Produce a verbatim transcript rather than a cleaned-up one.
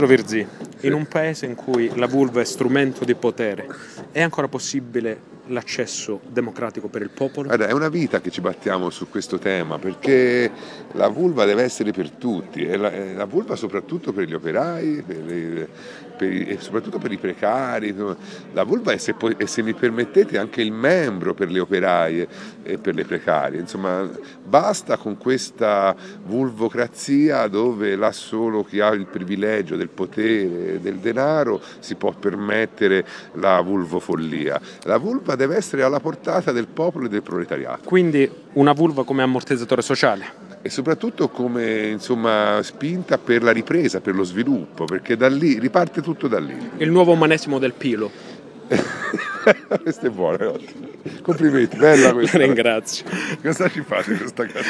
Virzì, Sì. in un paese in cui la vulva è strumento di potere, è ancora possibile l'accesso democratico per il popolo? Guarda, è una vita che ci battiamo su questo tema, perché la vulva deve essere per tutti, e la, e la vulva soprattutto per gli operai, per i- per i- e soprattutto per i precari. La vulva è, se, poi- e se mi permettete, anche il membro per le operaie e per le precarie. Insomma, basta con questa vulvocrazia dove là solo chi ha il privilegio del potere e del denaro si può permettere la vulvofollia. La vulva deve essere alla portata del popolo e del proletariato, Quindi una vulva come ammortizzatore sociale. e soprattutto come, insomma, spinta per la ripresa, per lo sviluppo, perché da lì riparte tutto da lì. Il nuovo umanesimo del Pilo. Questa è buona, ottimo. Complimenti, bella La questa. ringrazio. Cosa ci fate questa cosa?